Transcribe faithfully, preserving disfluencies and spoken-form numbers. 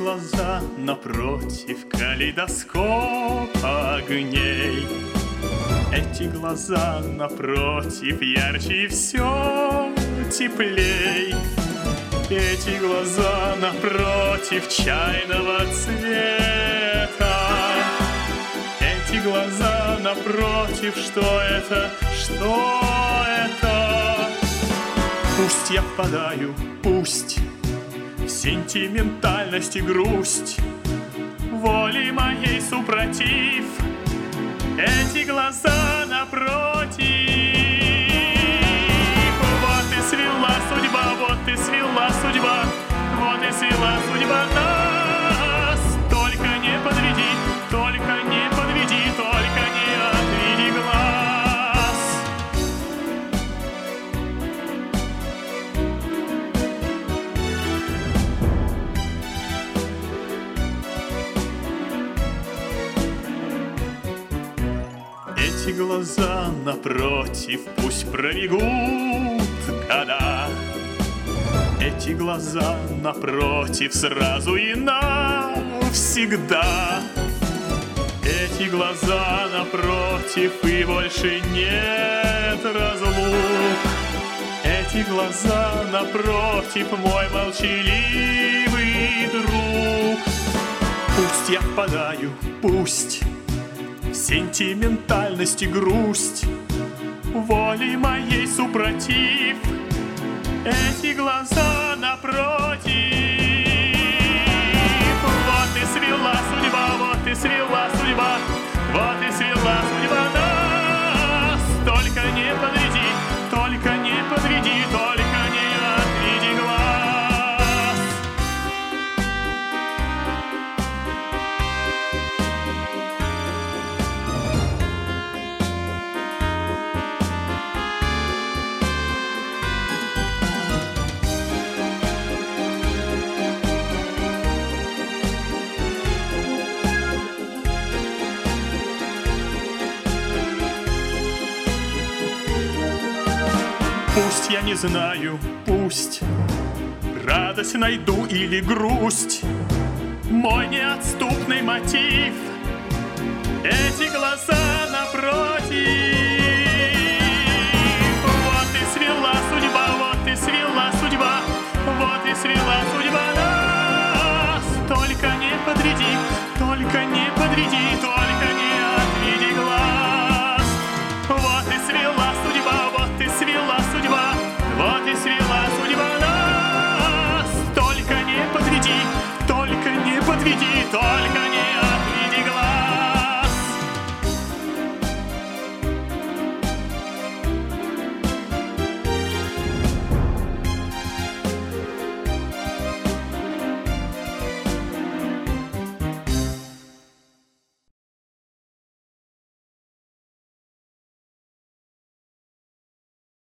глаза напротив калейдоскоп огней. Эти глаза напротив ярче и все теплей. Эти глаза напротив чайного цвета. Эти глаза напротив, что это, что это? Пусть я впадаю, пусть в сентиментальность и грусть, воли моей супротив, эти глаза напротив. Вот и свела судьба, вот и свела судьба, вот и свела судьба нас. Только не подведи, только не подведи, только не отведи глаз. Эти глаза напротив пусть пробегут года. Эти глаза напротив сразу и навсегда. Эти глаза напротив и больше нет разлук. Эти глаза напротив мой молчаливый друг. Пусть я впадаю, пусть в сентиментальность и грусть, воли моей супротив, эти глаза напротив. Вот и свела судьба, вот и свела судьба, вот и свела судьба нас. Только не подведи, только не подведи, только не отведи глаз. Пусть я не знаю, пусть радость найду или грусть, мой неотступный мотив, эти глаза напротив.